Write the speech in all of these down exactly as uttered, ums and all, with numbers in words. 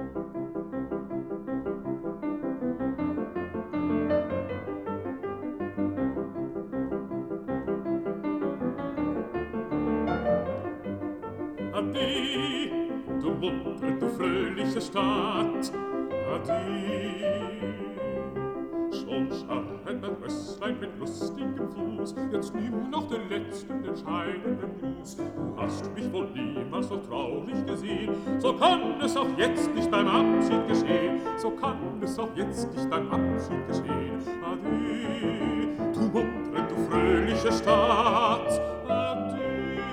Ade, du muntre, du fröhliche Stadt, ade. Schon scharret mein Rösslein mit lustigem Fuß, jetzt nimm noch den letzten entscheidenden Gruß. Du hast mich wohl niemals so traurig gesehen, so kann es auch jetzt nicht beim Abschied geschehen, so kann es auch jetzt nicht beim Abschied geschehen. Ade, du muntre, du fröhliche Stadt, ade.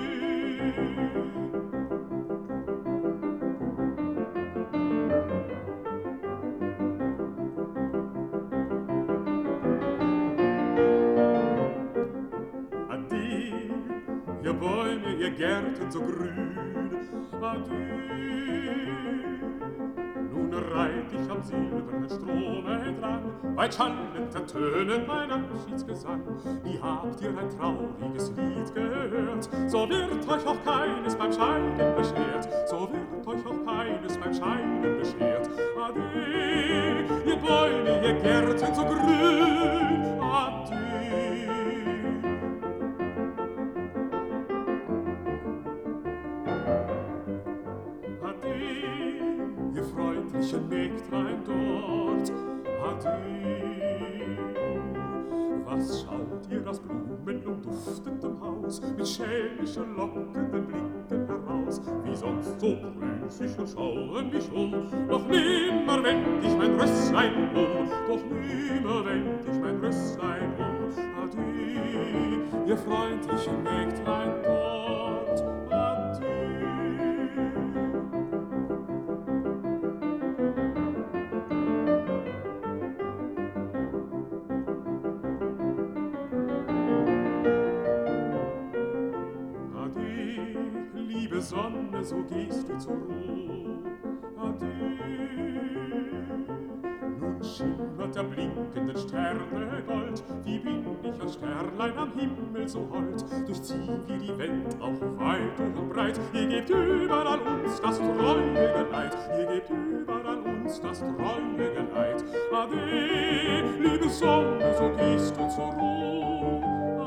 Ihr Bäume, ihr Gärten so grün, adieu. Nun reit ich am silbernen Strome entlang, weit schallend ertönen mein Abschiedsgesang. Wie habt ihr ein trauriges Lied gehört, so wird euch auch keines beim Scheiden beschert, so wird euch auch keines beim Scheiden beschert. Adieu, ihr Bäume, ihr Gärten so grün, adieu. Ihr freundlichen Mägdlein dort, adieu. Was schaut ihr aus blumenumduftetem Haus, mit schelmischen, lockenden Blicken heraus? Wie sonst so grüß ich und schaue mich um, doch nimmer wend ich mein Rösslein um, doch nimmer wend ich mein Rösslein um. Adieu, ihr freundlichen Mägdlein dort, adieu. Liebe Sonne, so gehst du zur Ruhe. Adieu. Nun schimmert der blinkenden Sterne Gold. Wie bin ich als Sternlein am Himmel so hold? Durchziehen wir die Welt auch weit und breit. Ihr gebt überall uns das treue Geleit. Ihr gebt überall uns das treue Geleit. Ade, liebe Sonne, so gehst du zur Ruhe.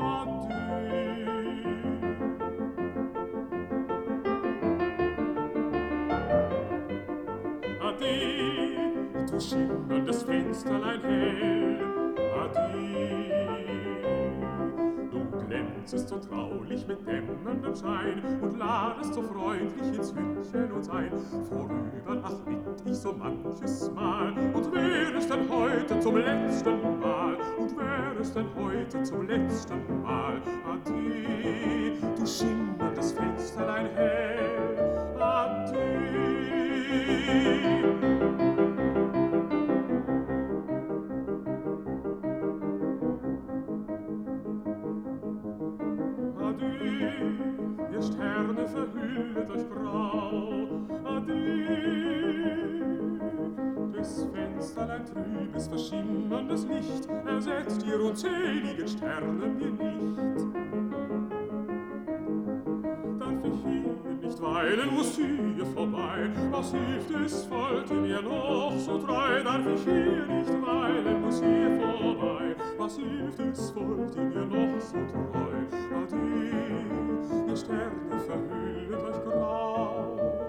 Ade, du schimmerndes Fensterlein hell, ade. Du glänzest so traulich mit dämmerndem Schein und ladest so freundlich ins Hündchen uns ein. Vorüber, ach, litt ich so manches Mal, und wär es denn heute zum letzten Mal, und wär es denn heute zum letzten Mal. Ade, du schimmerndes Fensterlein hell, ade. Adieu, ihr Sterne verhüllet euch grau, adieu. Des Fensterlein trübes, verschimmerndes Licht ersetzt ihr unzähligen Sternen mir nicht. Darf ich hier nicht weilen, muss hier vorbei, was hilft es, folgt ihr mir noch so treu? Darf ich hier nicht weilen, muss hier vorbei, was hilft es, folgt ihr mir noch so treu? Adieu, ihr Sterne verhüllet euch grau.